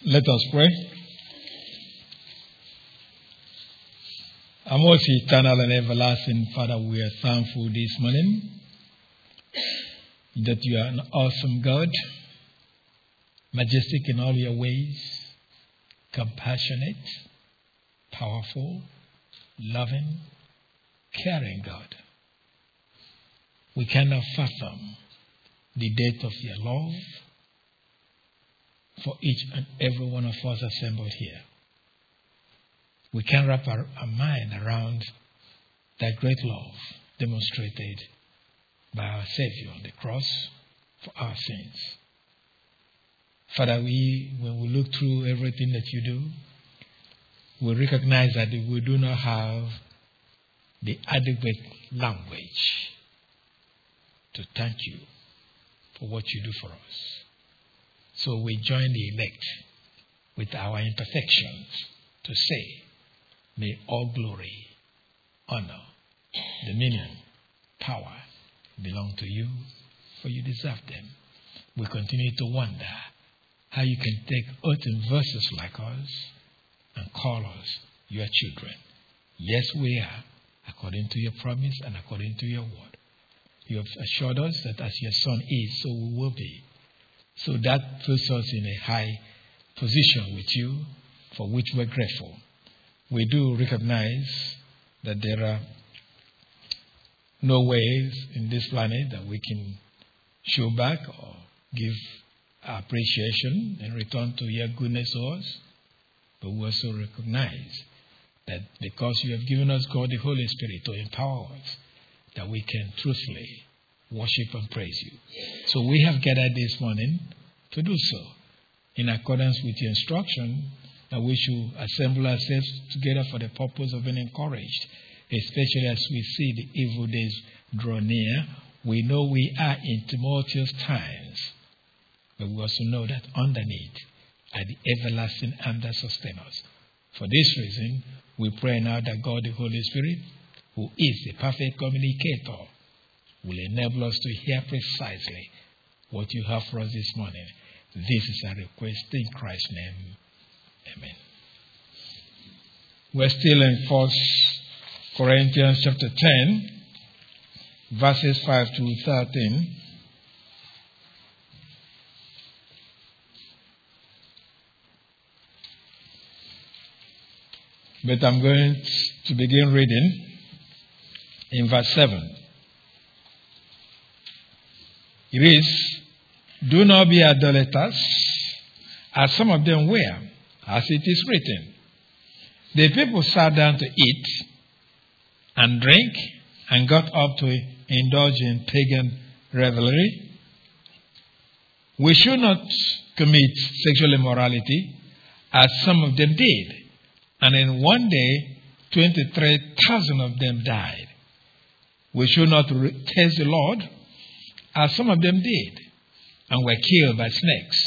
Let us pray. Our most eternal and everlasting Father, we are thankful this morning that you are an awesome God, majestic in all your ways, compassionate, powerful, loving, caring God. We cannot fathom the depth of your love for each and every one of us assembled here. We can wrap our mind around that great love demonstrated by our Savior on the cross for our sins. Father, when we look through everything that you do, we recognize that we do not have the adequate language to thank you for what you do for us. So we join the elect with our imperfections to say, may all glory, honor, dominion, power belong to you, for you deserve them. We continue to wonder how you can take earthen verses like us and call us your children. Yes, we are, according to your promise and according to your word. You have assured us that as your Son is, so we will be. So that puts us in a high position with you, for which we're grateful. We do recognize that there are no ways in this planet that we can show back or give appreciation in return to your goodness to us. But we also recognize that because you have given us God the Holy Spirit to empower us, that we can truthfully worship and praise you. So we have gathered this morning to do so in accordance with your instruction that we should assemble ourselves together for the purpose of being encouraged, especially as we see the evil days draw near. We know we are in tumultuous times, but we also know that underneath are the everlasting arms that sustain us. For this reason, we pray now that God the Holy Spirit, who is the perfect communicator, will enable us to hear precisely what you have for us this morning. This is our request in Christ's name. Amen. We're still in 1 Corinthians chapter 10, verses 5 to 13. But I'm going to begin reading in verse 7. It is, do not be idolaters, as some of them were, as it is written. The people sat down to eat and drink and got up to indulge in pagan revelry. We should not commit sexual immorality, as some of them did. And in one day, 23,000 of them died. We should not test the Lord, as some of them did, and were killed by snakes.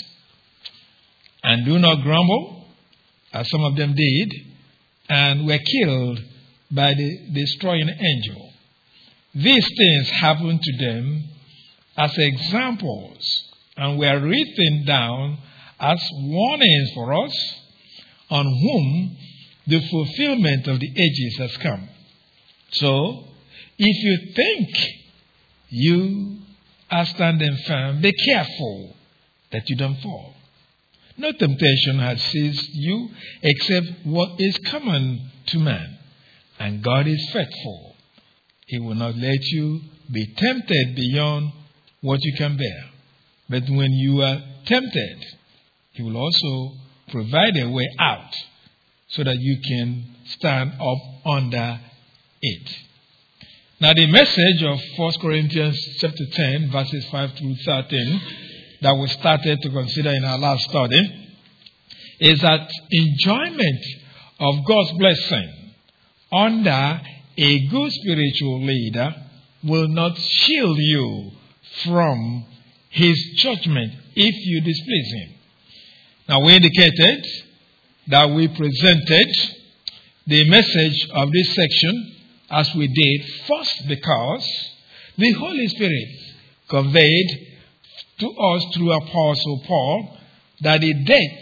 And do not grumble, as some of them did, and were killed by the destroying angel. These things happened to them as examples, and were written down as warnings for us, on whom the fulfillment of the ages has come. So, if you think you are standing firm, be careful that you don't fall. No temptation has seized you except what is common to man. And God is faithful. He will not let you be tempted beyond what you can bear. But when you are tempted, He will also provide a way out so that you can stand up under it. Now the message of 1 Corinthians chapter 10, verses 5 through 13, that we started to consider in our last study, is that enjoyment of God's blessing under a good spiritual leader will not shield you from His judgment if you displease Him. Now we indicated that we presented the message of this section as we did, first because the Holy Spirit conveyed to us through Apostle Paul that the depth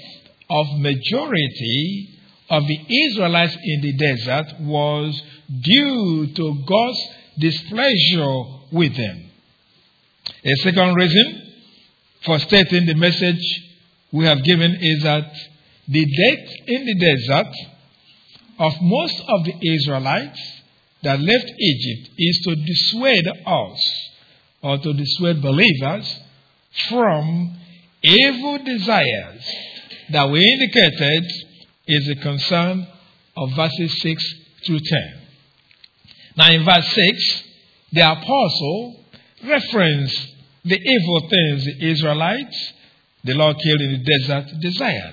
of majority of the Israelites in the desert was due to God's displeasure with them. A second reason for stating the message we have given is that the death in the desert of most of the Israelites that left Egypt is to dissuade us or to dissuade believers from evil desires that we indicated is a concern of verses 6 through 10. Now in verse 6, the apostle referenced the evil things the Israelites, the Lord killed in the desert, desired.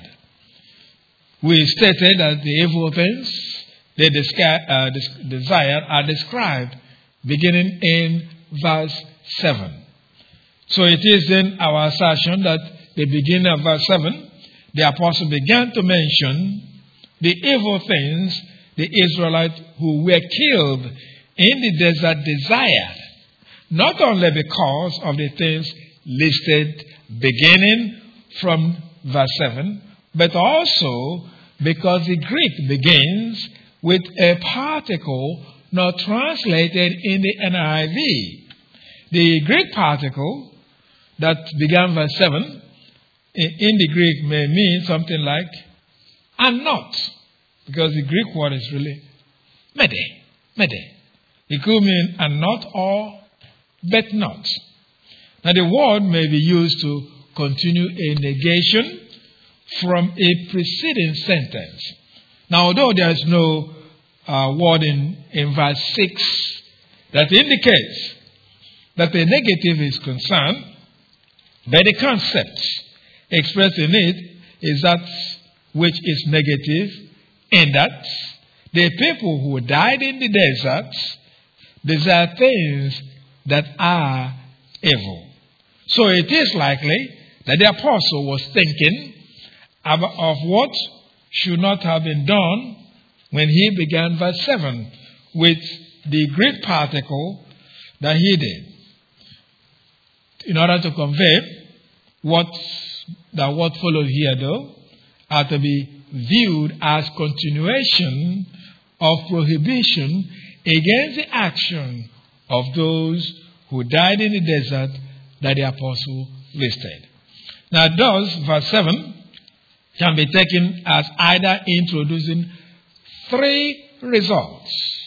We stated that the evil things they desired are described beginning in verse 7. So it is then our assertion that the beginning of verse 7, the apostle began to mention the evil things the Israelites who were killed in the desert desired, not only because of the things listed beginning from verse 7, but also because the Greek begins with a particle not translated in the NIV. The Greek particle that began verse 7 in the Greek may mean something like and not, because the Greek word is really mede. It could mean and not or but not. Now the word may be used to continue a negation from a preceding sentence. Now although there is no word in verse 6 that indicates that the negative is concerned, but the concept expressed in it is that which is negative, in that the people who died in the desert desire things that are evil. So it is likely that the apostle was thinking of what should not have been done when he began verse 7 with the Greek particle that he did. In order to convey what followed here, though, are to be viewed as continuation of prohibition against the action of those who died in the desert that the apostle listed. Now, thus, verse 7 can be taken as either introducing three results,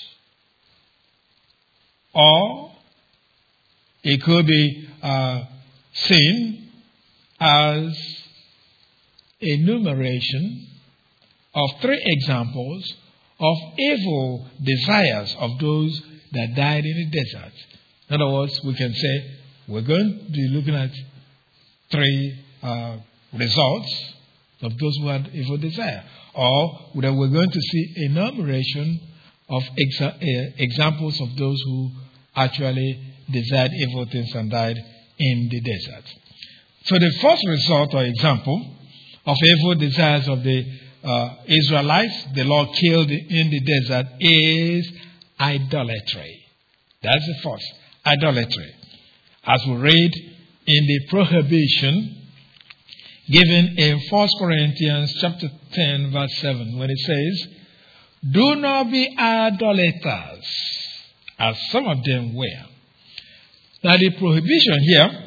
or it could be seen as a enumeration of three examples of evil desires of those that died in the desert. In other words, we can say we're going to be looking at three results of those who had evil desire, or that we're going to see a enumeration of examples of those who actually desired evil things and died in the desert. So the first result or example of evil desires of the Israelites, the Lord killed in the desert, is idolatry. That's the first, idolatry. As we read in the prohibition given in 1 Corinthians chapter 10, verse 7, when it says, "Do not be idolaters, as some of them were." Now the prohibition here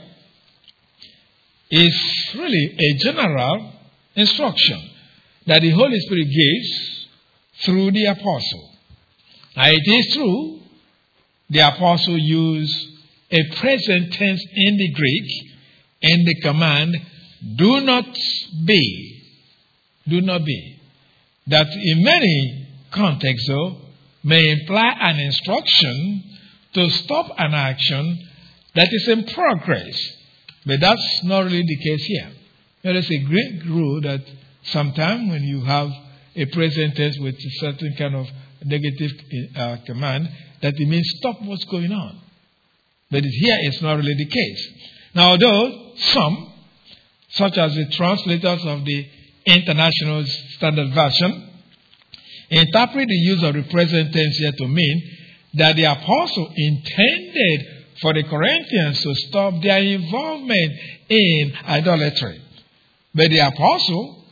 is really a general instruction that the Holy Spirit gives through the apostle. Now it is true, the apostle used a present tense in the Greek in the command, do not be. Do not be. That in many contexts, though, may imply an instruction to stop an action that is in progress. But that's not really the case here. There is a Greek rule that sometimes when you have a present tense with a certain kind of negative command, that it means stop what's going on. But here it's not really the case. Now, although some, such as the translators of the International Standard Version, interpret the use of the present tense here to mean that the apostle intended for the Corinthians to stop their involvement in idolatry. But the apostle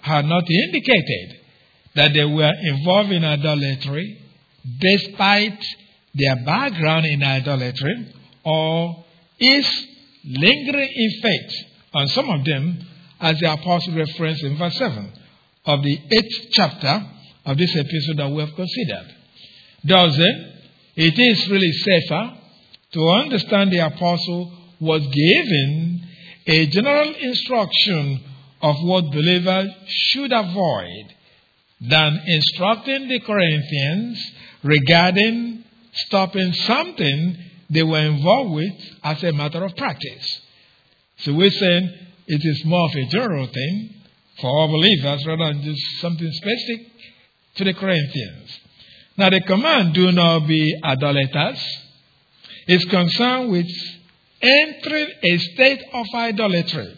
had not indicated that they were involved in idolatry despite their background in idolatry, or is lingering in faith on some of them, as the apostle referenced in verse 7 of the 8th chapter of this epistle that we have considered. Thus, it is really safer to understand the apostle was given a general instruction of what believers should avoid than instructing the Corinthians regarding stopping something they were involved with as a matter of practice. So we're saying it is more of a general thing for all believers rather than just something specific to the Corinthians. Now the command, do not be idolaters, is concerned with entering a state of idolatry.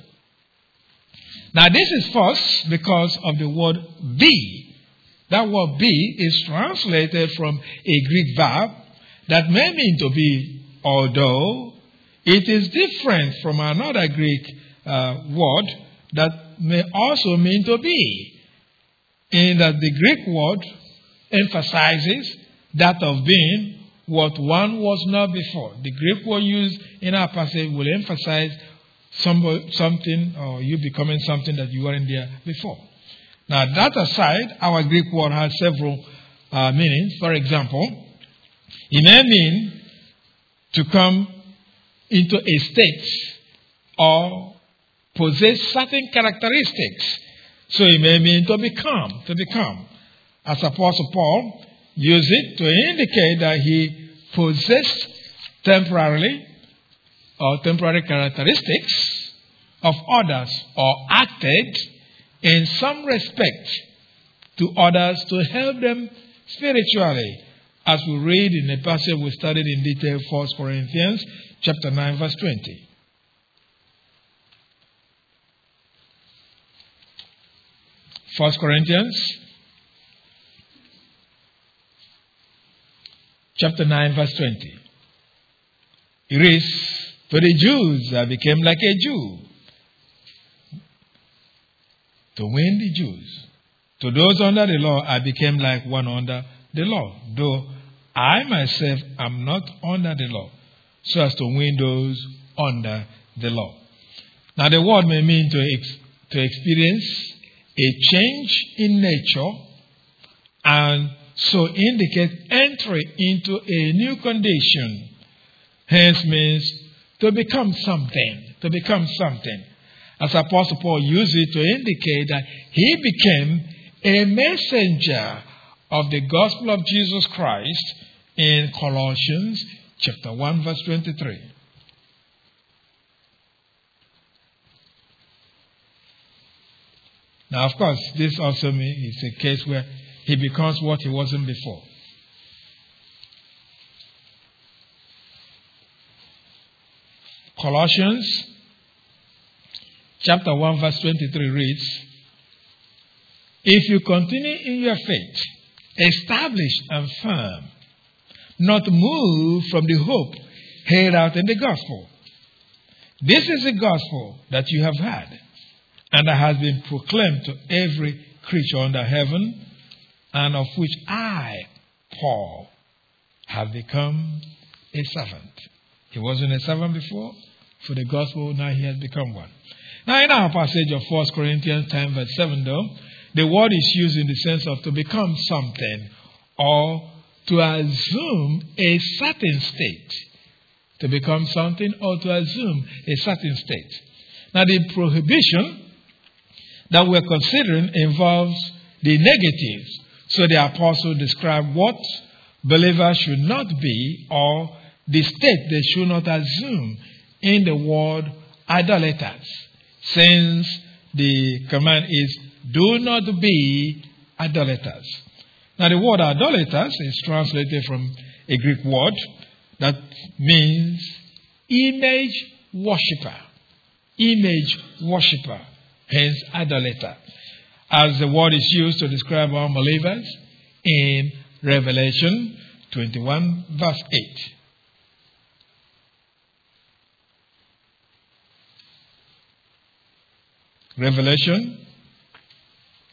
Now this is first because of the word be. That word be is translated from a Greek verb that may mean to be, although it is different from another Greek word that may also mean to be, in that the Greek word emphasizes that of being what one was not before. The Greek word used in our passage will emphasize something, or you becoming something that you weren't there before. Now, that aside, our Greek word has several meanings. For example, it may mean to come into a state or possess certain characteristics. So it may mean to become. As Apostle Paul used it to indicate that he possessed temporary characteristics of others, or acted in some respect to others to help them spiritually, as we read in the passage we studied in detail, 1 Corinthians chapter 9, verse 20. First Corinthians chapter 9, verse 20. It reads, to the Jews I became like a Jew, to win the Jews. To those under the law, I became like one under the law, though I myself am not under the law, so as to win those under the law. Now, the word may mean to experience a change in nature, and so indicate entry into a new condition. Hence means to become something. As Apostle Paul used it to indicate that he became a messenger of the gospel of Jesus Christ in Colossians chapter 1, verse 23. Now, of course, this also means it's a case where he becomes what he wasn't before. Colossians chapter 1, verse 23 reads, if you continue in your faith, established and firm, not moved from the hope held out in the gospel. This is the gospel that you have heard, and that has been proclaimed to every creature under heaven, and of which I, Paul, have become a servant. He wasn't a servant before. For the gospel, now he has become one. Now, in our passage of 1 Corinthians 10, verse 7, though, the word is used in the sense of to become something, or to assume a certain state. To become something, or to assume a certain state. Now, the prohibition that we're considering involves the negatives. So the apostle described what believers should not be, or the state they should not assume in the word idolaters, since the command is do not be idolaters. Now the word idolaters is translated from a Greek word that means image worshipper. Image worshipper, hence idolater, as the word is used to describe unbelievers in Revelation 21, verse 8. Revelation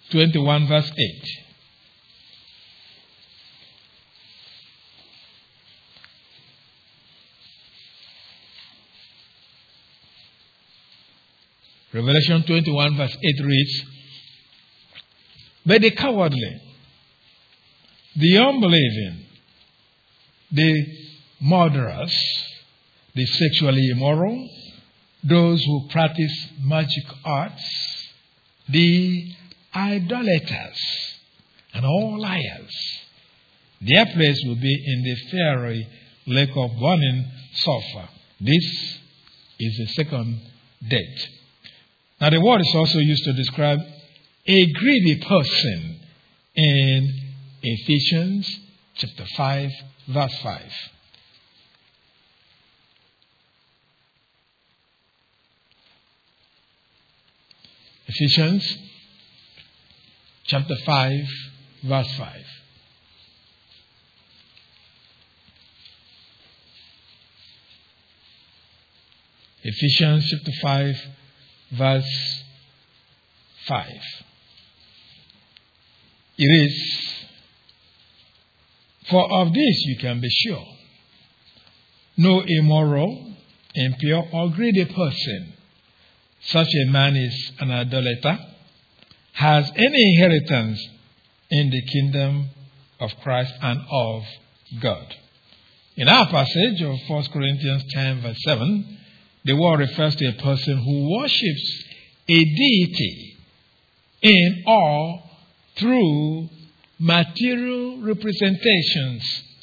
21 verse 8. Revelation 21 verse 8 reads, "But the cowardly, the unbelieving, the murderers, the sexually immoral, those who practice magic arts, the idolaters, and all liars, their place will be in the fiery lake of burning sulfur. This is the second death." Now the word is also used to describe a greedy person in Ephesians chapter 5, verse 5. Ephesians chapter 5, verse 5. Ephesians chapter 5, verse 5. It is, "For of this you can be sure, no immoral, impure, or greedy person, such a man is an idolater, has any inheritance in the kingdom of Christ and of God." In our passage of 1 Corinthians 10, verse 7, the word refers to a person who worships a deity in or through material representations.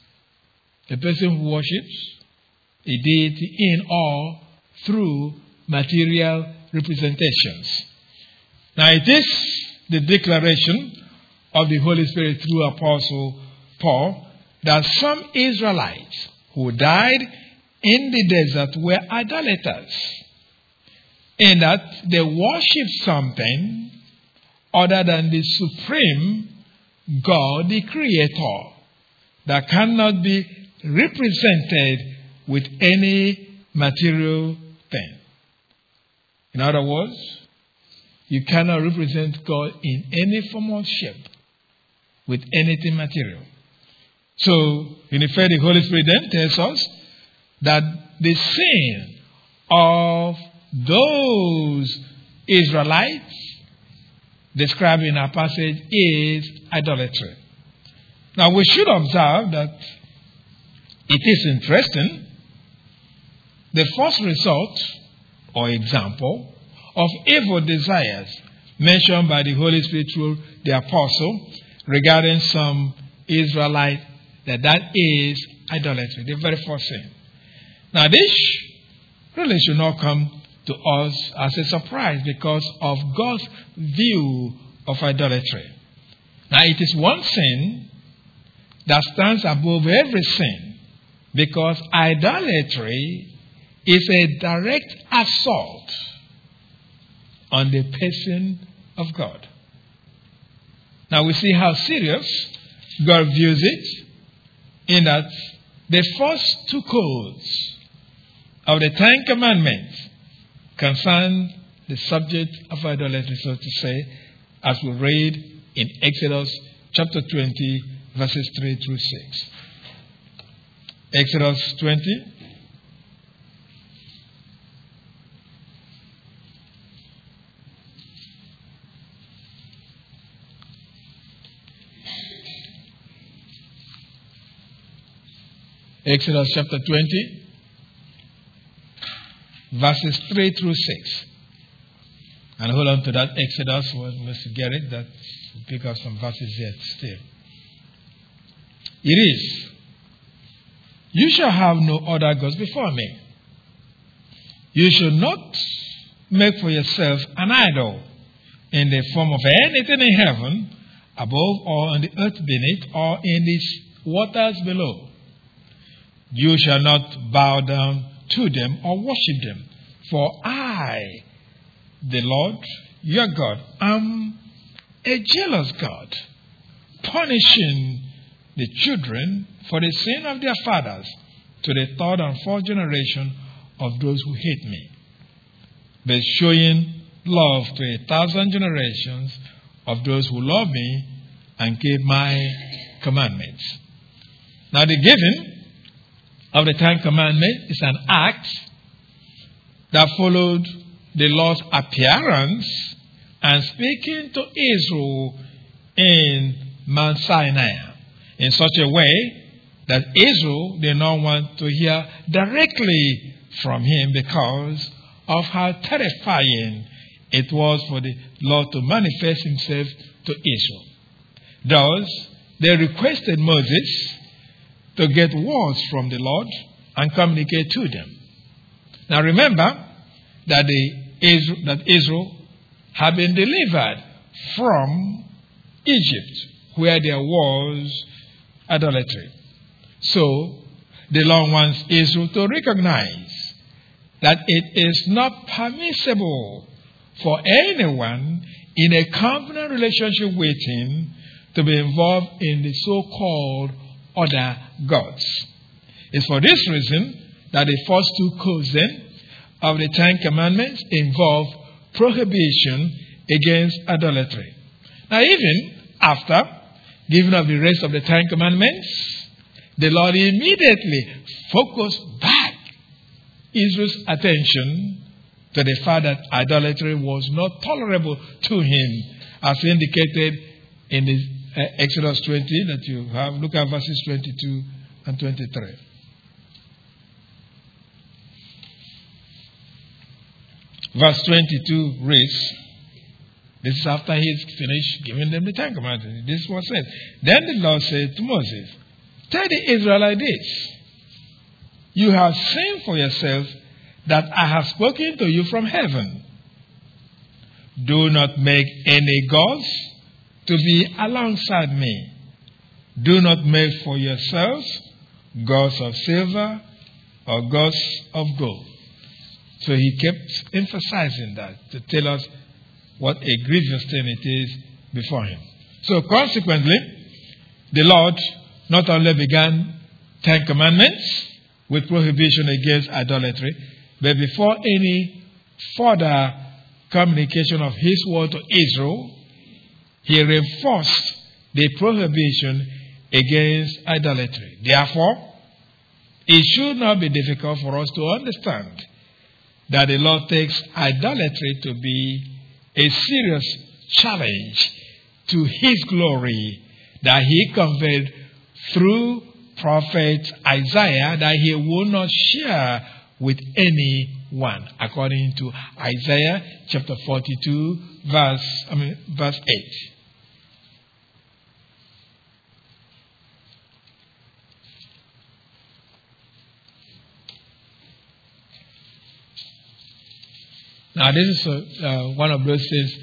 A person who worships a deity in or through material representations. Now it is the declaration of the Holy Spirit through Apostle Paul that some Israelites who died in the desert were idolaters, in that they worshipped something other than the supreme God, the Creator, that cannot be represented with any material thing. In other words, you cannot represent God in any form or shape with anything material. So, in effect, the Holy Spirit then tells us that the sin of those Israelites described in our passage is idolatry. Now, we should observe that it is interesting. The first result or example of evil desires mentioned by the Holy Spirit through the apostle regarding some Israelite, that is idolatry, the very first sin. Now, this really should not come to us as a surprise because of God's view of idolatry. Now, it is one sin that stands above every sin because idolatry is a direct assault on the person of God. Now, we see how serious God views it in that the first two codes of the Ten Commandments concern the subject of idolatry, so to say, as we read in Exodus chapter 20, verses 3 through 6. Exodus 20. Exodus chapter 20, verses 3 through 6. And hold on to that Exodus, when we get it, that we'll pick up some verses yet still. It is, "You shall have no other gods before me. You shall not make for yourself an idol in the form of anything in heaven, above, or on the earth beneath, or in the waters below. You shall not bow down to them or worship them. For I, the Lord, your God, am a jealous God, punishing the children for the sin of their fathers to the third and fourth generation of those who hate me, but showing love to 1,000 generations of those who love me and keep my commandments. Now, the giving of the Ten Commandments is an act that followed the Lord's appearance and speaking to Israel in Mount Sinai in such a way that Israel did not want to hear directly from him because of how terrifying it was for the Lord to manifest himself to Israel. Thus, they requested Moses to get words from the Lord and communicate to them. Now remember that Israel had been delivered from Egypt, where there was idolatry. So, the Lord wants Israel to recognize that it is not permissible for anyone in a covenant relationship with him to be involved in the so-called other gods. It's for this reason that the first two cousin of the Ten Commandments involve prohibition against idolatry. Now, even after giving up the rest of the Ten Commandments, the Lord immediately focused back Israel's attention to the fact that idolatry was not tolerable to him, as indicated in the Exodus 20 that you have. Look at verses 22 and 23. Verse 22 reads, this is after he's finished giving them the Ten Commandments. This was said. Then the Lord said to Moses, tell the Israelites this, you have seen for yourself that I have spoken to you from heaven. Do not make any gods to be alongside me. Do not make for yourselves gods of silver or gods of gold. So he kept emphasizing that to tell us what a grievous thing it is before him. So consequently, the Lord not only began 10 commandments with prohibition against idolatry, but before any further communication of his word to Israel, he reinforced the prohibition against idolatry. Therefore, it should not be difficult for us to understand that the Lord takes idolatry to be a serious challenge to his glory that he conveyed through prophet Isaiah that he will not share with anyone, according to Isaiah chapter 42, verse 8. Now, this is one of those things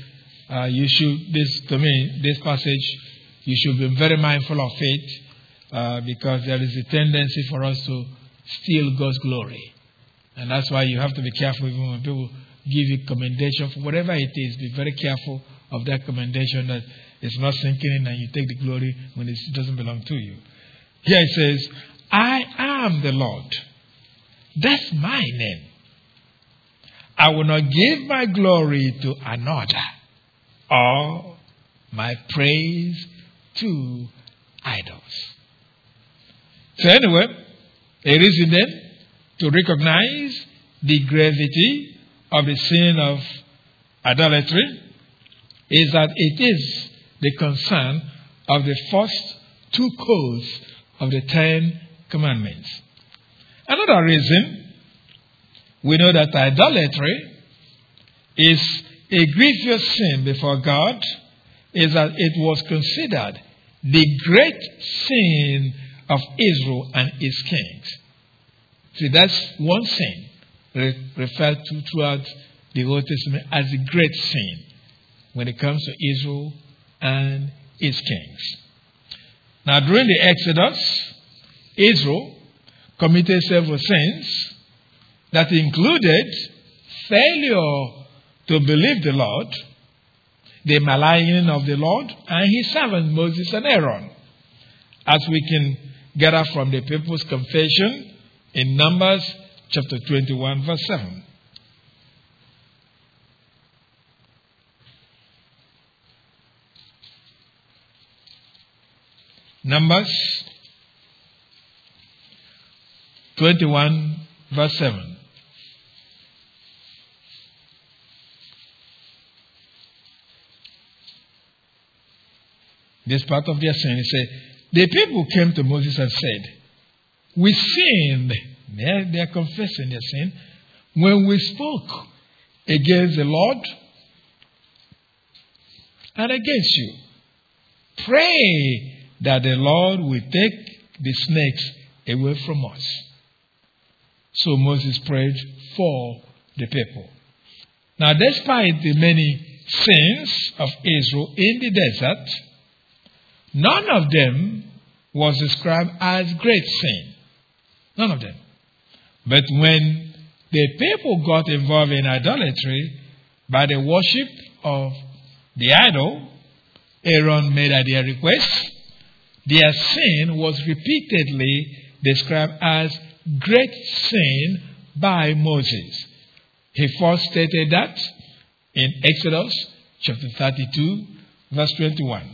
this passage, you should be very mindful of it because there is a tendency for us to steal God's glory. And that's why you have to be careful even when people give you commendation for whatever it is. Be very careful of that commendation that it's not sinking in and you take the glory when it doesn't belong to you. Here it says, I am the Lord. That's my name. I will not give my glory to another or my praise to idols. So anyway, a reason then to recognize the gravity of the sin of idolatry is that it is the concern of the first two codes of the 10 Commandments. Another reason we know that idolatry is a grievous sin before God is that it was considered the great sin of Israel and its kings. See, that's one sin referred to throughout the Old Testament as a great sin when it comes to Israel and its kings. Now, during the Exodus, Israel committed several sins that included failure to believe the Lord, the maligning of the Lord, and his servants Moses and Aaron, as we can gather from the people's confession in Numbers chapter 21, verse 7. Numbers 21 verse 7. This part of their sin, he said, the people came to Moses and said, we sinned. They are confessing their sin. When we spoke against the Lord and against you, pray that the Lord will take the snakes away from us. So Moses prayed for the people. Now, despite the many sins of Israel in the desert, none of them was described as great sin. None of them. But when the people got involved in idolatry by the worship of the idol, Aaron made at their request, their sin was repeatedly described as great sin by Moses. He first stated that in Exodus chapter 32, verse 21.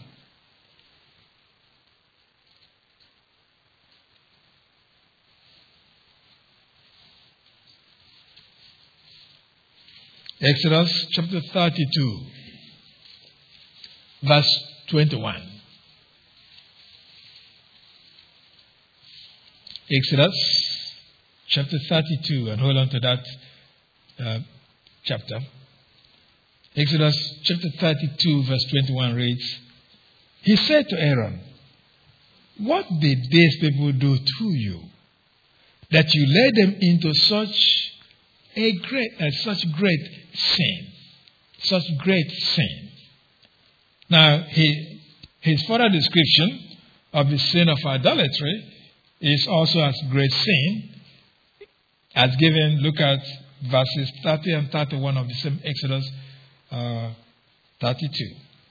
Exodus chapter 32, verse 21. Exodus chapter 32, and hold on to that chapter. Exodus chapter 32, verse 21 reads, he said to Aaron, what did these people do to you, that you led them into such great sin? Such great sin. Now, his further description of the sin of idolatry is also as great sin, as given. Look at verses 30 and 31 of the same Exodus 32.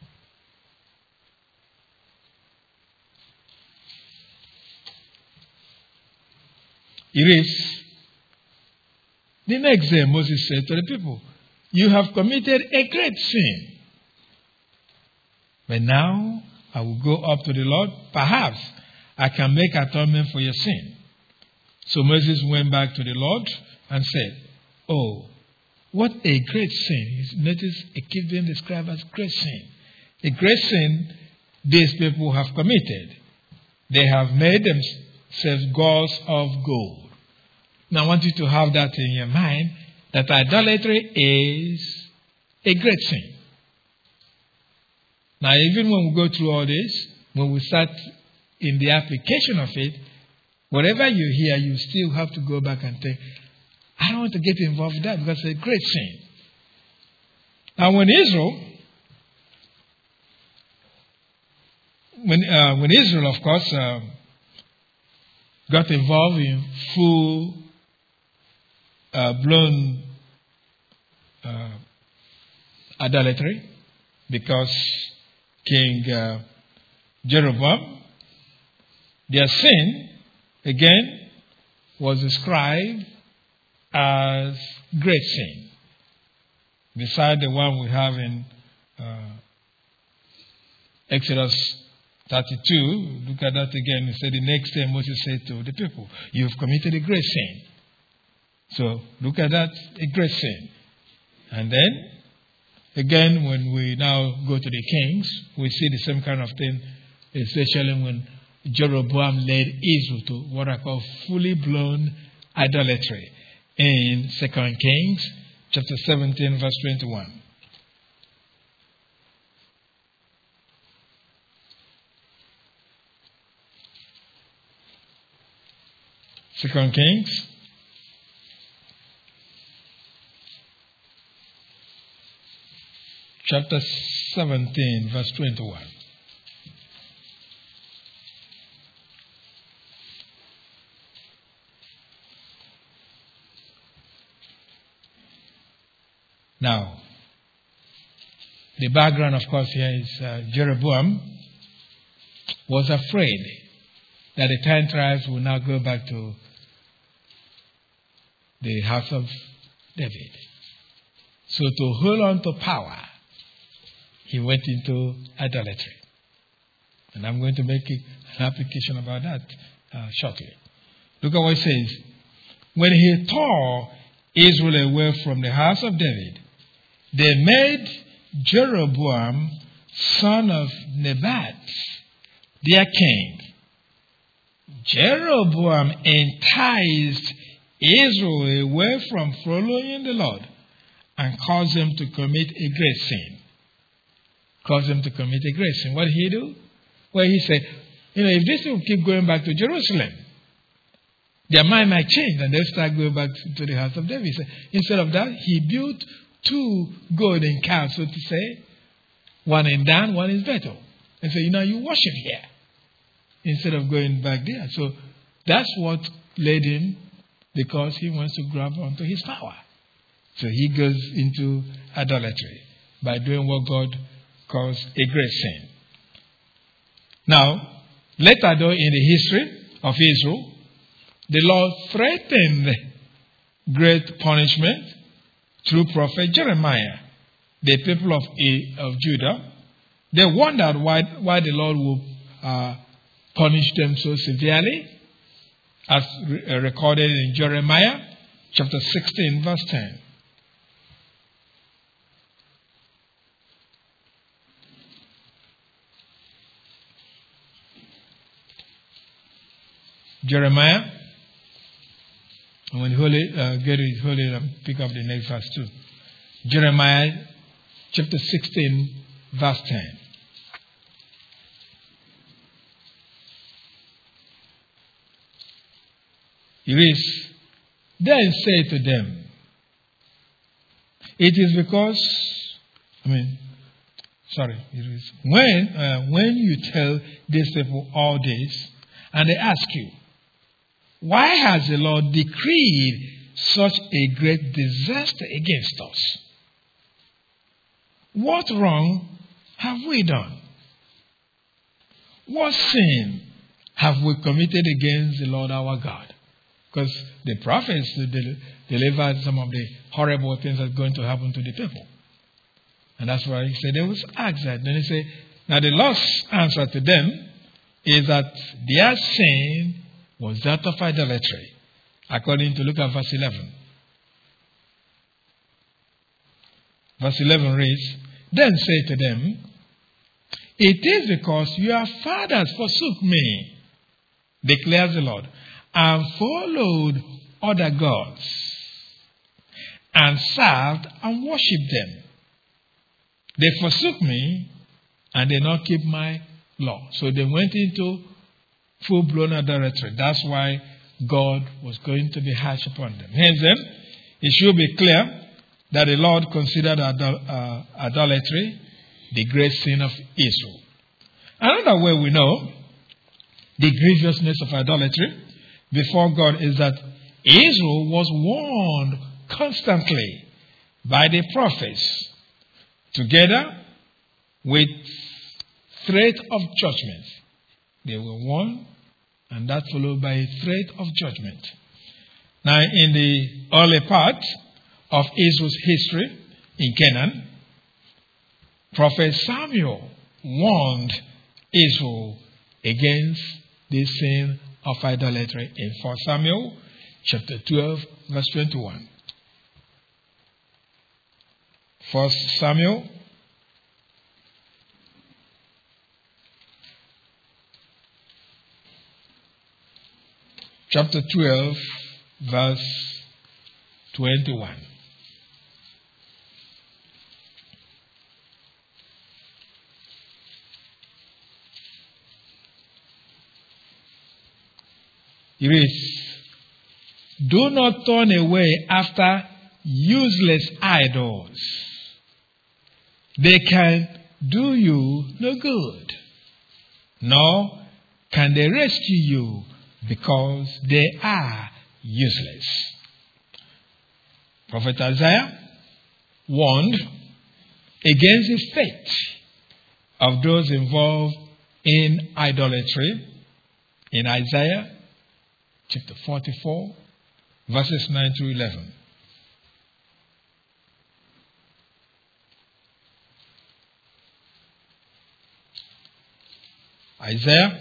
It is, the next day Moses said to the people, you have committed a great sin. But now I will go up to the Lord. Perhaps I can make atonement for your sin. So Moses went back to the Lord and said, oh, what a great sin. Notice it keeps being described as great sin. A great sin these people have committed. They have made themselves gods of gold. Now I want you to have that in your mind, that idolatry is a great sin. Now, even when we go through all this, when we start in the application of it, whatever you hear, you still have to go back and think, I don't want to get involved with that because it's a great sin. Now, when Israel, of course, got involved in full-blown idolatry, because King Jeroboam, their sin, again, was described as great sin. Beside the one we have in Exodus 32, look at that again. He said, the next day Moses said to the people, you have committed a great sin. So, look at that, a great sin. And then, again, when we now go to the kings, we see the same kind of thing, especially when Jeroboam led Israel to what I call fully blown idolatry in 2 Kings chapter 17, verse 21. Second Kings chapter 17, verse 21. Now, the background, of course, here is Jeroboam was afraid that the 10 tribes will now go back to the house of David. So to hold on to power, he went into idolatry. And I'm going to make an application about that shortly. Look at what it says. When he tore Israel away from the house of David, they made Jeroboam, son of Nebat, their king. Jeroboam enticed Israel away from following the Lord and caused them to commit a great sin. What did he do? Well, he said, if these people keep going back to Jerusalem, their mind might change and they'll start going back to the house of David. So instead of that, he built 2 golden calves, so to say. One in Dan, one in Bethel. And so, you worship here instead of going back there. So that's what led him, because he wants to grab onto his power. So he goes into idolatry by doing what God calls a great sin. Now, later though in the history of Israel, the Lord threatened great punishment through prophet Jeremiah. The people of Judah, they wondered why the Lord would punish them so severely, as recorded in Jeremiah chapter 16, verse 10. Jeremiah, and when get it holy, pick up the next verse too. Jeremiah chapter 16, verse 10. It reads, then say to them, it is because, when you tell these people all this, and they ask you, why has the Lord decreed such a great disaster against us? What wrong have we done? What sin have we committed against the Lord our God? Because the prophets delivered some of the horrible things that's going to happen to the people. And that's why he said they was asked that. Then he said, now the Lord's answer to them is that their sin was that of idolatry, according to look at verse 11. Verse 11 reads, then say to them, it is because your fathers forsook me, declares the Lord, and followed other gods, and served and worshipped them. They forsook me, and did not keep my law. So they went into full-blown idolatry. That's why God was going to be harsh upon them. Hence then, it should be clear that the Lord considered idolatry the great sin of Israel. Another way we know the grievousness of idolatry before God is that Israel was warned constantly by the prophets, together with threat of judgment. They were warned, and that followed by a threat of judgment. Now, in the early part of Israel's history in Canaan, Prophet Samuel warned Israel against the sin of idolatry in 1 Samuel chapter 12, verse 21. 1 Samuel chapter 12, verse 21. It reads, do not turn away after useless idols. They can do you no good, nor can they rescue you, because they are useless. Prophet Isaiah warned against the fate of those involved in idolatry in Isaiah chapter 44, verses 9 to 11. Isaiah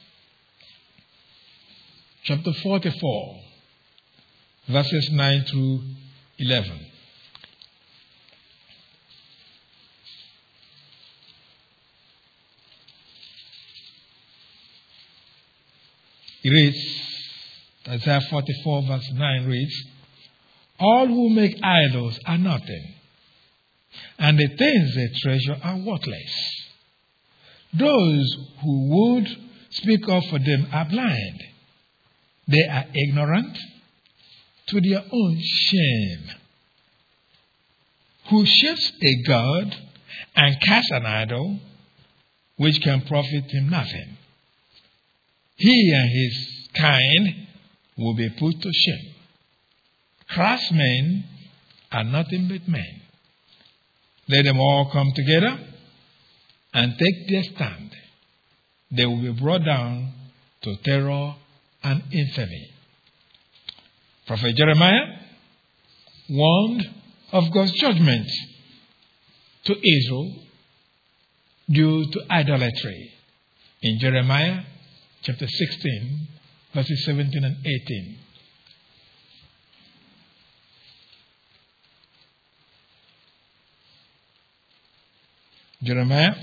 chapter 44, verses 9 through 11. It reads, Isaiah 44 verse 9 reads, all who make idols are nothing, and the things they treasure are worthless. Those who would speak up for them are blind. They are ignorant to their own shame. Who shapes a god and casts an idol which can profit him nothing. He and his kind will be put to shame. Craftsmen are nothing but men. Let them all come together and take their stand. They will be brought down to terror and infamy. Prophet Jeremiah warned of God's judgment to Israel due to idolatry in Jeremiah chapter 16, verses 17 and 18. Jeremiah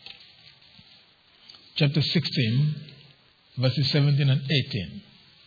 chapter 16, verses 17 and 18.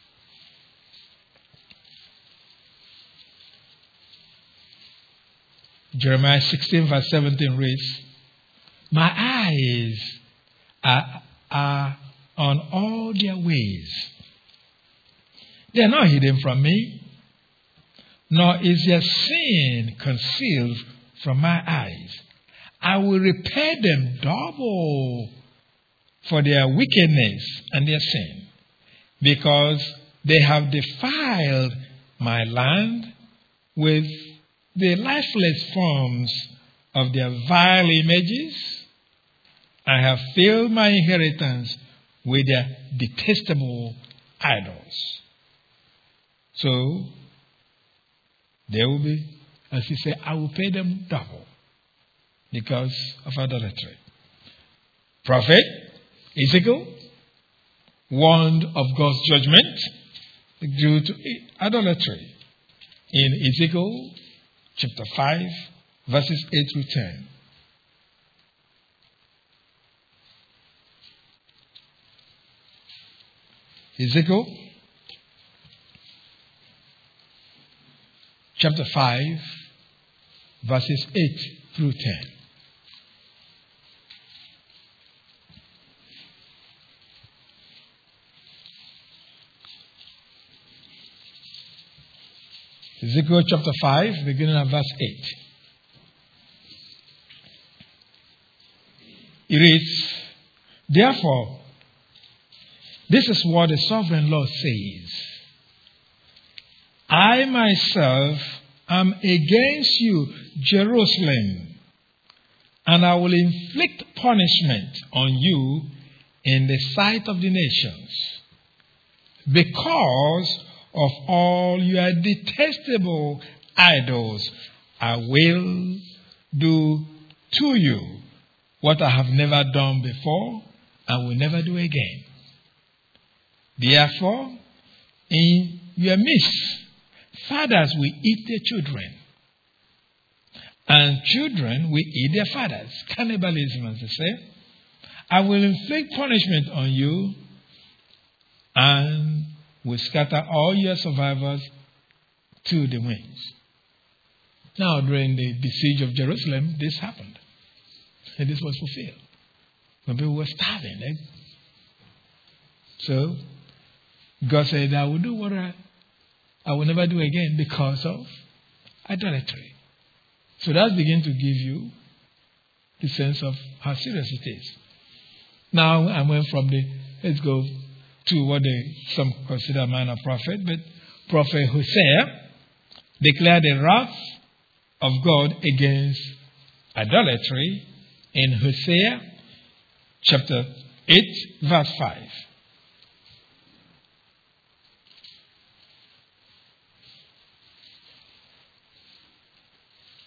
Jeremiah 16, verse 17 reads, my eyes are on all their ways. They are not hidden from me, nor is their sin concealed from my eyes. I will repay them double for their wickedness and their sin, because they have defiled my land with the lifeless forms of their vile images. I have filled my inheritance with their detestable idols. So, they will be, as he said, I will pay them double because of idolatry. Prophet Ezekiel warned of God's judgment due to idolatry in Ezekiel chapter 5, verses 8 through 10. Ezekiel chapter 5, verses 8 through 10. Ezekiel chapter 5, beginning at verse 8. It reads, therefore, this is what the sovereign Lord says. I myself am against you, Jerusalem, and I will inflict punishment on you in the sight of the nations, because of all your detestable idols. I will do to you what I have never done before and will never do again. Therefore, in your midst, fathers will eat their children, and children will eat their fathers. Cannibalism, as they say. I will inflict punishment on you, and will scatter all your survivors to the winds. Now, during the siege of Jerusalem, this happened. And this was fulfilled. When people were starving. Right? So, God said, I will do what I will never do again because of idolatry. So that begins to give you the sense of how serious it is. Now, I went from let's go to what some consider minor prophet, but Prophet Hosea declared the wrath of God against idolatry in Hosea chapter 8, verse 5.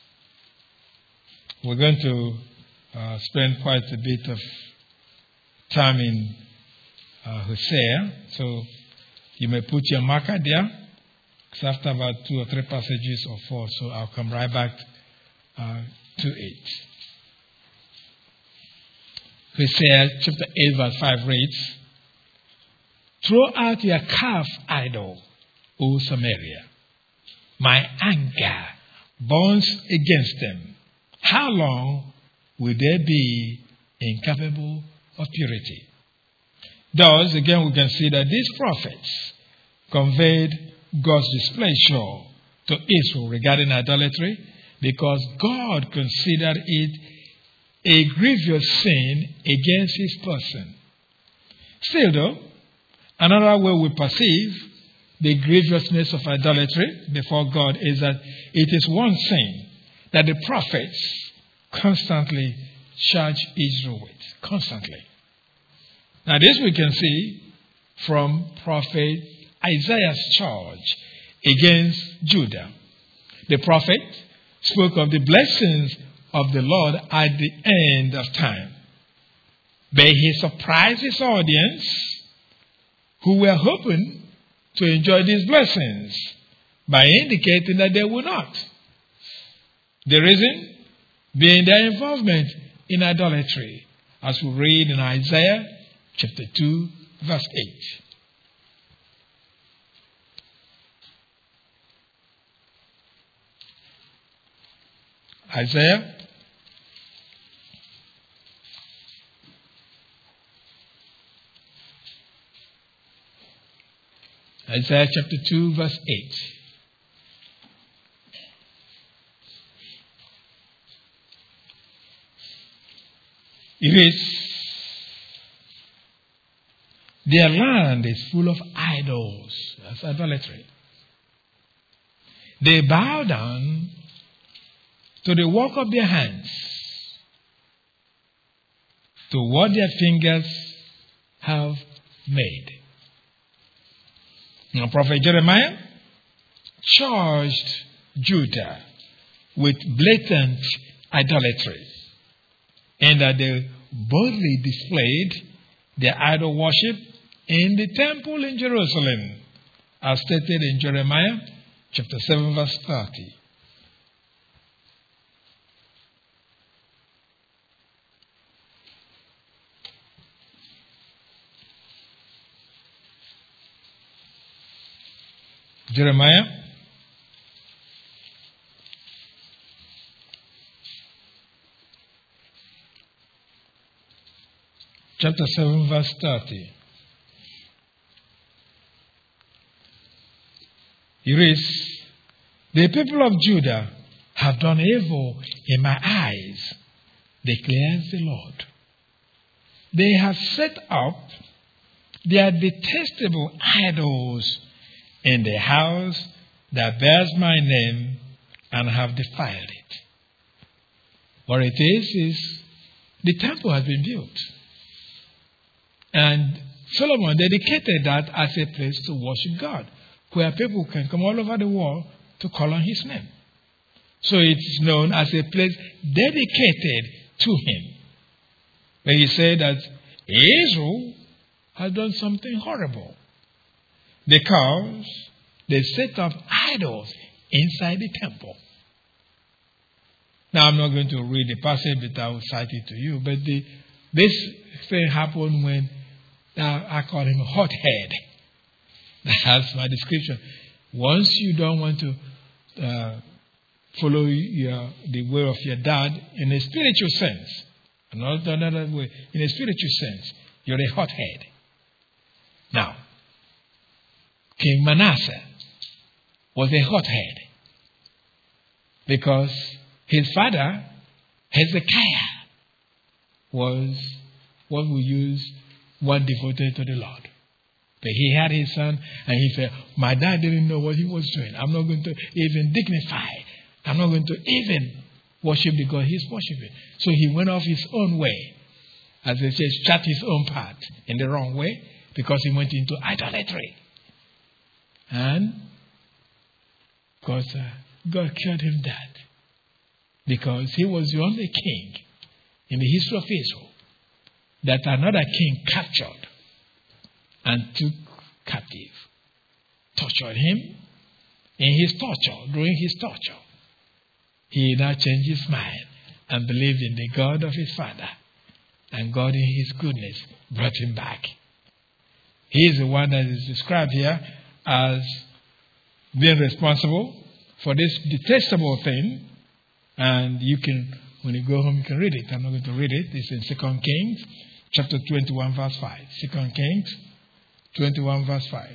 We're going to spend quite a bit of time in Hosea. So you may put your marker there. It's after about 2 or 3 passages or 4, so I'll come right back to it. Hosea chapter 8 verse 5 reads, "Throw out your calf idol, O Samaria. My anger burns against them. How long will they be incapable of purity?" Thus, again, we can see that these prophets conveyed God's displeasure to Israel regarding idolatry because God considered it a grievous sin against his person. Still, though, another way we perceive the grievousness of idolatry before God is that it is one sin that the prophets constantly charge Israel with. Constantly. Now, this we can see from prophet Isaiah's charge against Judah. The prophet spoke of the blessings of the Lord at the end of time. But he surprised his audience who were hoping to enjoy these blessings by indicating that they will not. The reason being their involvement in idolatry, as we read in Isaiah chapter 2, verse 8. Isaiah chapter 2, verse 8. It reads, "Their land is full of idols." That's idolatry. "They bow down to the work of their hands, to what their fingers have made." Now, Prophet Jeremiah charged Judah with blatant idolatry, and that they boldly displayed their idol worship in the temple in Jerusalem, as stated in Jeremiah chapter 7, verse 30. Jeremiah chapter 7, verse 30. It reads, "The people of Judah have done evil in my eyes, declares the Lord. They have set up their detestable idols in the house that bears my name and have defiled it." What it is the temple has been built. And Solomon dedicated that as a place to worship God, where people can come all over the world to call on his name. So it's known as a place dedicated to him. When he said that Israel has done something horrible, because they set up idols inside the temple. Now, I'm not going to read the passage, but I will cite it to you. But this thing happened when I call him hothead. That's my description. Once you don't want to follow the way of your dad in a spiritual sense, not another way, in a spiritual sense, you're a hothead. Now, King Manasseh was a hothead because his father, Hezekiah, was what we use, one devoted to the Lord. But he had his son, and he said, "My dad didn't know what he was doing. I'm not going to even dignify. I'm not going to even worship the God he's worshiping." So he went off his own way, as they say, chart his own path in the wrong way, because he went into idolatry. And God killed him dead, because he was the only king in the history of Israel that another king captured and took captive, tortured him. During his torture, he now changed his mind and believed in the God of his father. And God in his goodness brought him back. He is the one that is described here as being responsible for this detestable thing. And you can, when you go home, you can read it. I'm not going to read it. It's in 2 Kings chapter 21 verse 5. 2 Kings 21 verse 5.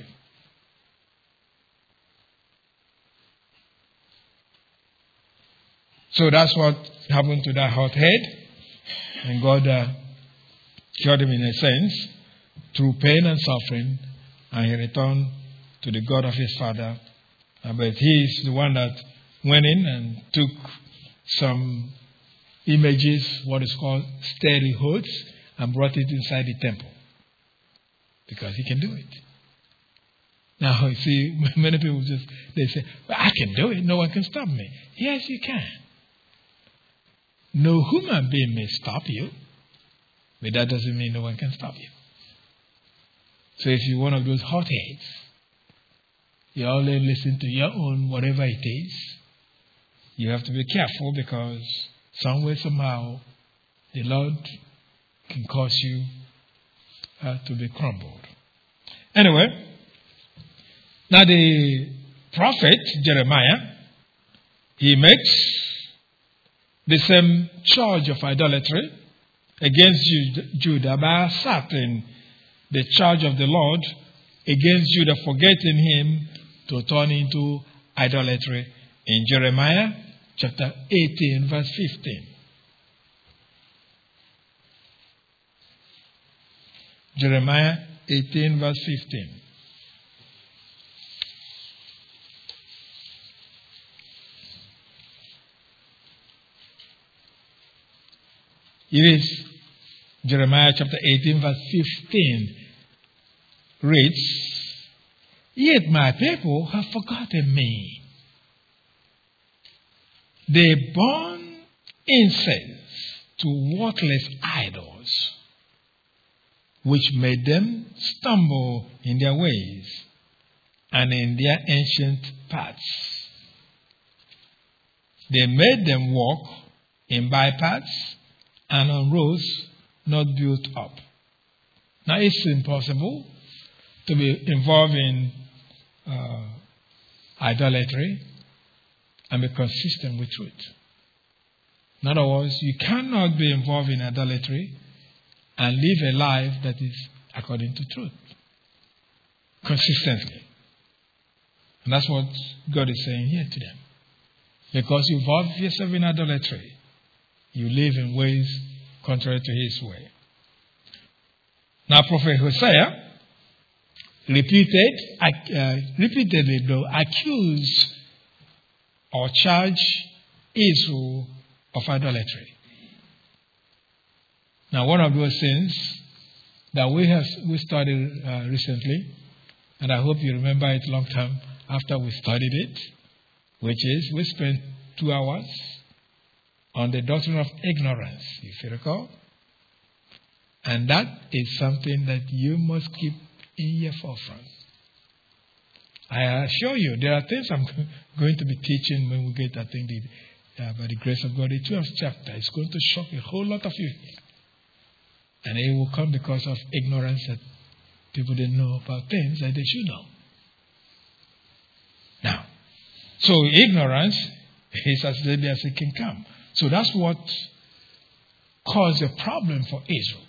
So that's what happened to that hot head. And God cured him in a sense through pain and suffering. And he returned to the God of his father. But he is the one that went in and took some images, what is called stereo hoods, and brought it inside the temple. Because he can do it. Now, you see, many people they say, well, I can do it. No one can stop me. Yes, you can. No human being may stop you, but that doesn't mean no one can stop you. So if you're one of those hotheads, you always listen to your own whatever it is, you have to be careful because somewhere, somehow, the Lord can cause you to be crumbled. Anyway, now the prophet Jeremiah, he makes the same charge of idolatry against Judah by asserting the charge of the Lord against Judah, forgetting him to turn into idolatry in Jeremiah chapter 18 verse 15. Jeremiah 18 verse 15. It is Jeremiah chapter 18 verse 15 reads, Yet my people have forgotten me. They burn incense to worthless idols, which made them stumble in their ways and in their ancient paths. They made them walk in bypaths and on roads not built up. Now it's impossible to be involved in idolatry and be consistent with truth. In other words, you cannot be involved in idolatry and live a life that is according to truth consistently. And that's what God is saying here to them. Because you involve yourself in idolatry, you live in ways contrary to his way. Now, Prophet Hosea repeatedly accused or charged Israel of idolatry. Now, one of those things that we studied recently, and I hope you remember it long time after we studied it, which is we spent 2 hours on the doctrine of ignorance, if you recall. And that is something that you must keep in your forefront. I assure you, there are things I'm going to be teaching when we get, I think, by the grace of God, the 12th chapter. It's going to shock a whole lot of you. And it will come because of ignorance that people didn't know about things that they should know. Now, so ignorance is as deadly as it can come. So that's what caused a problem for Israel.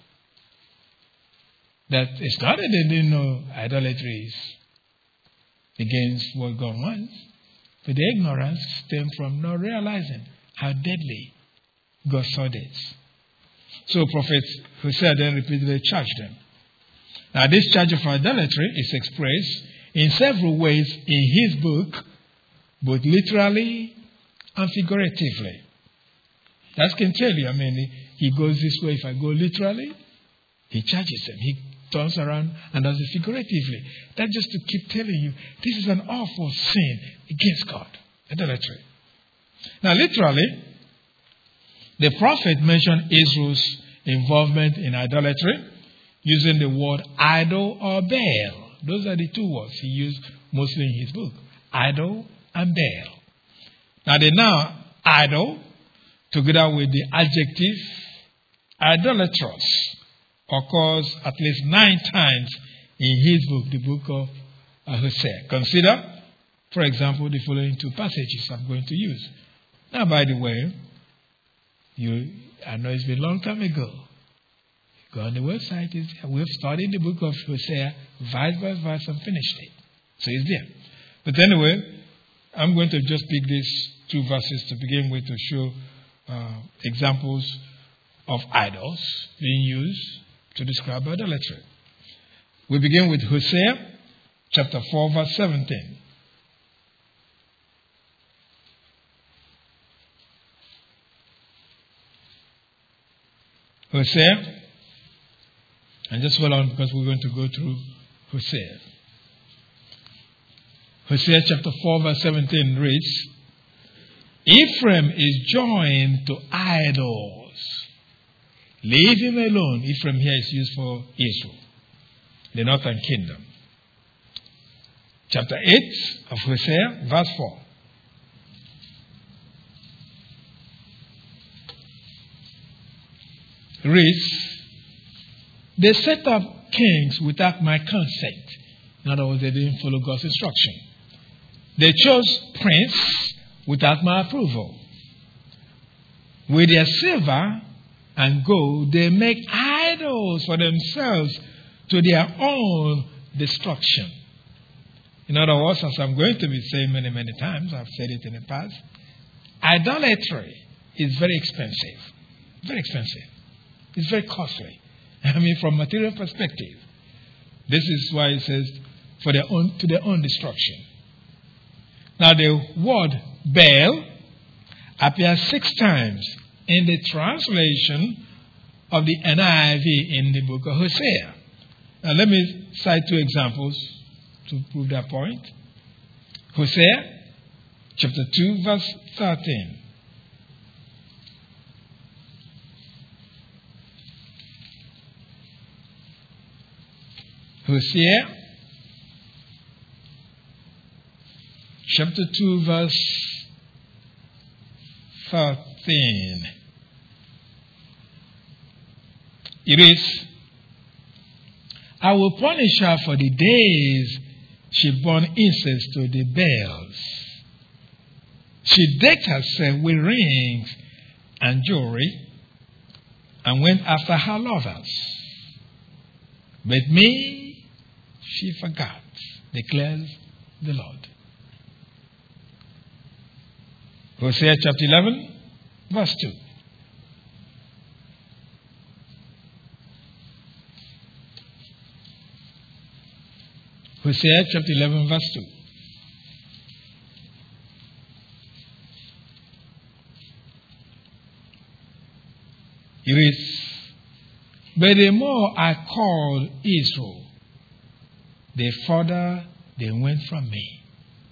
That it's not that they didn't know idolatry is against what God wants, but the ignorance stemmed from not realizing how deadly God saw this. So Prophet Hosea then repeatedly charged them. Now this charge of idolatry is expressed in several ways in his book, both literally and figuratively. That can tell you, he goes this way. If I go literally, he charges them. He turns around and does it figuratively. That's just to keep telling you, this is an awful sin against God. Idolatry. Now, literally, the prophet mentioned Israel's involvement in idolatry, using the word idol or Baal. Those are the two words he used mostly in his book, idol and Baal. Now the noun idol, together with the adjective idolatrous, occurs at least 9 times in his book, the book of Hosea. Consider, for example, the following 2 passages I'm going to use. Now, by the way, I know it's been a long time ago. Go on the website. We've studied the book of Hosea verse by verse and finished it. So it's there. But anyway, I'm going to just pick these 2 verses to begin with to show examples of idols being used to describe idolatry. We begin with Hosea chapter 4 verse 17. Hosea, and just hold on because we're going to go through Hosea. Hosea chapter 4 verse 17 reads, Ephraim is joined to idols. Leave him alone. Ephraim here is used for Israel, the northern kingdom. Chapter 8 of Hosea, verse 4. Reads, they set up kings without my consent. In other words, they didn't follow God's instruction. They chose prince without my approval. With their silver and gold, they make idols for themselves to their own destruction. In other words, as I'm going to be saying many, many times, I've said it in the past, idolatry is very expensive. Very expensive. It's very costly. I mean, from material perspective. This is why it says, to their own destruction. Now, the word Baal appears 6 times in the translation of the NIV in the book of Hosea. Now, let me cite 2 examples to prove that point. Hosea, chapter 2, verse 13. Hosea, chapter 2, verse 13. It is, I will punish her for the days she burned incense to the Baals. She decked herself with rings and jewelry and went after her lovers. But me she forgot, declares the Lord. Hosea chapter 11, verse 2. Hosea chapter 11, verse 2. It is, but the more I called Israel, the further they went from me.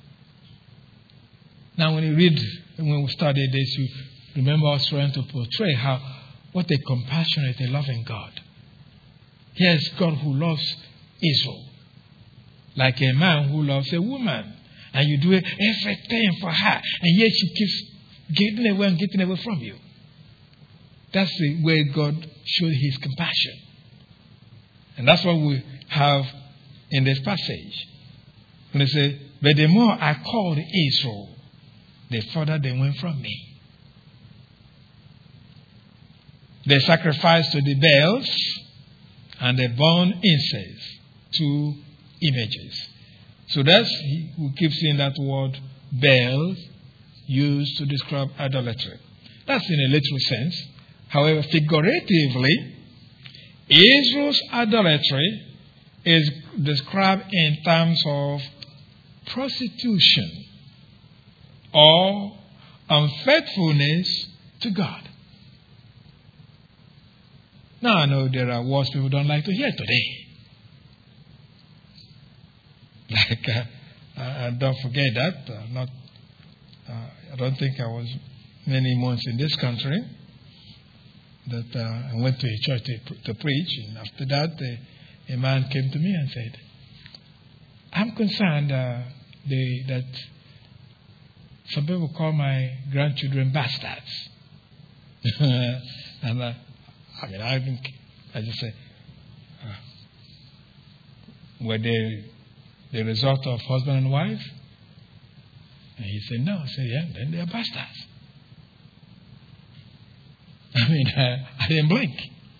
Now, when we study this, you remember us trying to portray what a compassionate and loving God. Here's God who loves Israel, like a man who loves a woman, and you do everything for her, and yet she keeps getting away from you. That's the way God showed his compassion. And that's what we have in this passage. When they say, but the more I called Israel, the further they went from me. They sacrificed to the Baals and they burned incense, 2 images. So that's, we keep seeing that word Baal used to describe idolatry. That's in a literal sense. However, figuratively, Israel's idolatry is described in terms of prostitution or unfaithfulness to God. Now, I know there are words people don't like to hear today. Like, don't forget that. I don't think I was many months in this country. that I went to a church to preach, and after that, a man came to me and said, I'm concerned that some people call my grandchildren bastards. And I just said, were they the result of husband and wife? And he said, no. I said, yeah, then they're bastards. I didn't blink.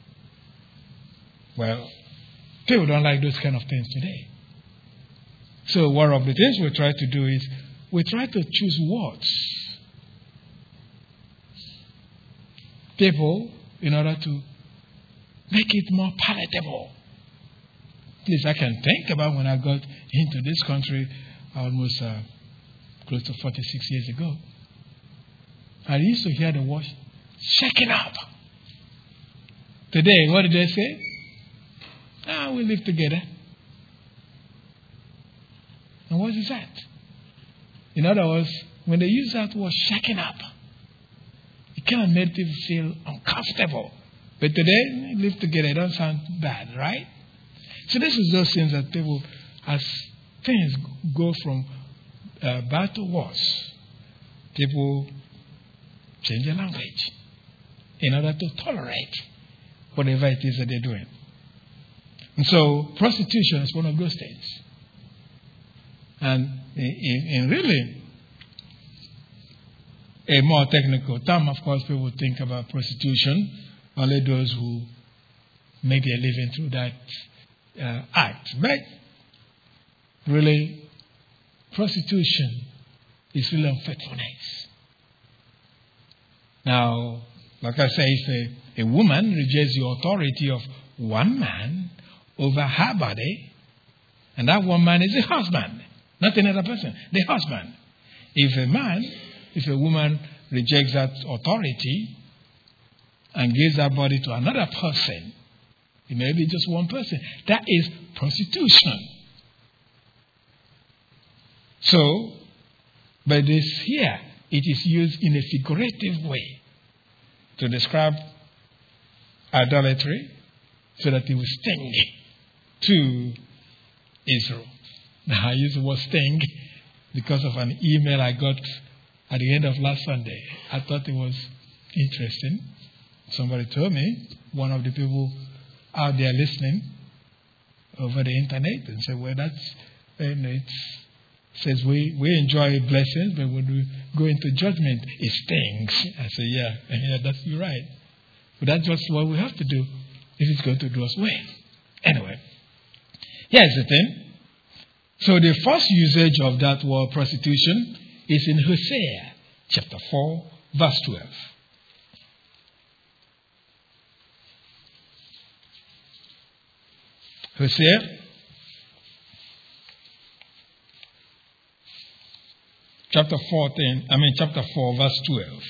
Well, people don't like those kind of things today. So one of the things we try to do is we try to choose words. People, in order to make it more palatable. At least I can think about when I got into this country almost close to 46 years ago. I used to hear the word shaking up. Today, what did they say? We live together. And what is that? In other words, when they use that word shaking up, it kind of made people feel uncomfortable. But today, live together, it doesn't sound bad, right? So this is those things that people, as things go from bad to worse, people change their language in order to tolerate whatever it is that they're doing. And so prostitution is one of those things. And in really a more technical term, of course, people think about prostitution, only those who make their living through that act. But really, prostitution is really unfaithfulness. Now, like I say, if a woman rejects the authority of one man over her body, and that one man is the husband, not another person, the husband. If a woman rejects that authority and gives that body to another person, it may be just one person, that is prostitution. So, but this here, it is used in a figurative way to describe idolatry so that it will sting to Israel. Now, I use the word sting because of an email I got at the end of last Sunday. I thought it was interesting. Somebody told me, one of the people out there listening over the internet, and said, well, it says we enjoy blessings, but when we go into judgment, it stings. I said, yeah, that's you're right. But that's just what we have to do if it's going to do us well. Anyway, here's the thing. So the first usage of that word prostitution is in Hosea chapter 4, verse 12. Hosea chapter 4, verse 12.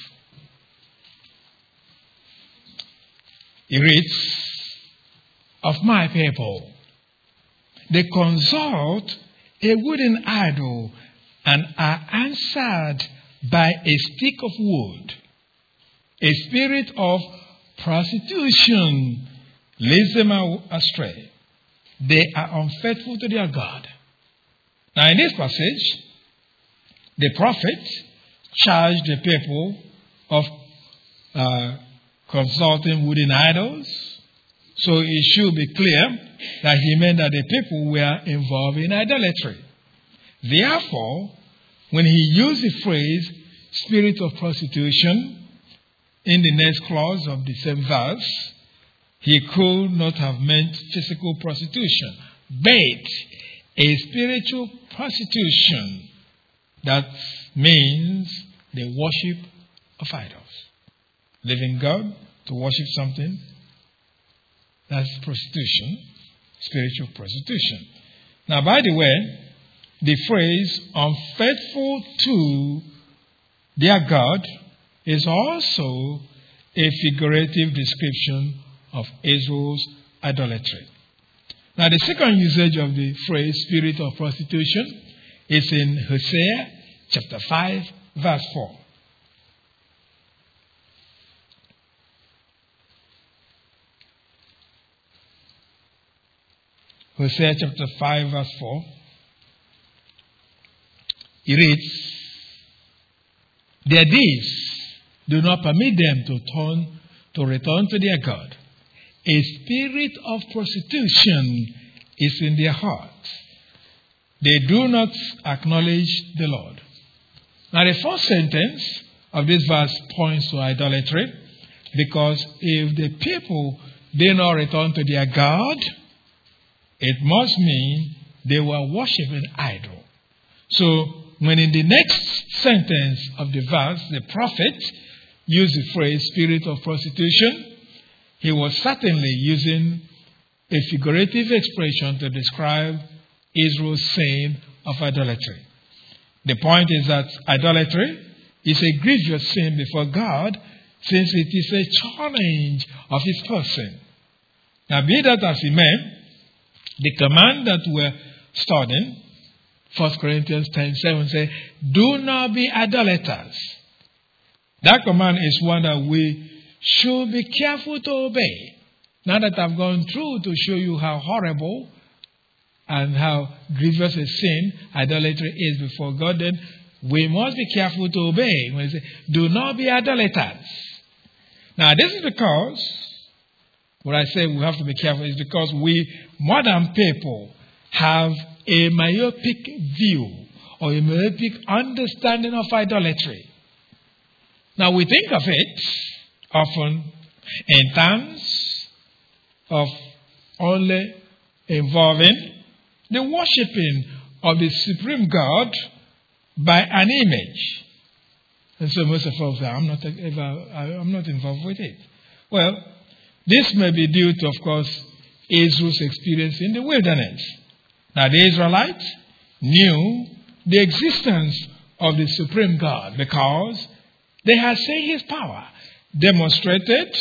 It reads, of my people, they consult a wooden idol and are answered by a stick of wood. A spirit of prostitution leads them astray. They are unfaithful to their God. Now in this passage, the prophet charged the people of consulting wooden idols. So it should be clear that he meant that the people were involved in idolatry. Therefore, when he used the phrase spirit of prostitution in the next clause of the same verse, he could not have meant physical prostitution, but a spiritual prostitution. That means the worship of idols. Leaving God to worship something, that's prostitution, spiritual prostitution. Now, by the way, the phrase unfaithful to their God is also a figurative description of Israel's idolatry. Now, the second usage of the phrase spirit of prostitution is in Hosea chapter 5, verse 4. Hosea chapter 5 verse 4. It reads, their deeds do not permit them to return to their God. A spirit of prostitution is in their hearts. They do not acknowledge the Lord. Now the first sentence of this verse points to idolatry, because if the people did not return to their God, it must mean they were worshiping idol. So when in the next sentence of the verse, the prophet used the phrase spirit of prostitution, he was certainly using a figurative expression to describe Israel's sin of idolatry. The point is that idolatry is a grievous sin before God, since it is a challenge of his person. Now, be that as it may, the command that we're studying, 1 Corinthians 10:7 says, do not be idolaters. That command is one that we should be careful to obey. Now that I've gone through to show you how horrible and how grievous a sin idolatry is before God, then we must be careful to obey. When we say, do not be idolaters. Now, this is because, when I say we have to be careful, is because we modern people have a myopic view or a myopic understanding of idolatry. Now, we think of it often in terms of only involving the worshipping of the supreme God by an image. And so most of us say, I'm not involved with it. Well, this may be due to, of course, Israel's experience in the wilderness. Now, the Israelites knew the existence of the supreme God because they had seen his power demonstrated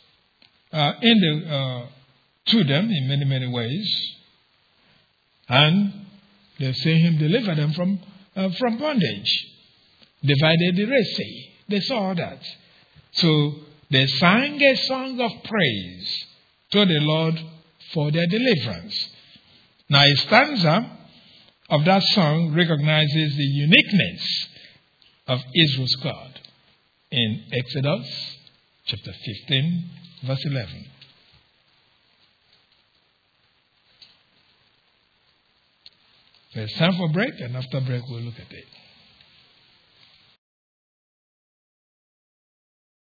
to them in many, many ways. And they've seen him deliver them from bondage. Divided the Red Sea. They saw that. So they sang a song of praise to the Lord for their deliverance. Now, a stanza of that song recognizes the uniqueness of Israel's God in Exodus chapter 15, verse 11. So it's time for break, and after break we'll look at it.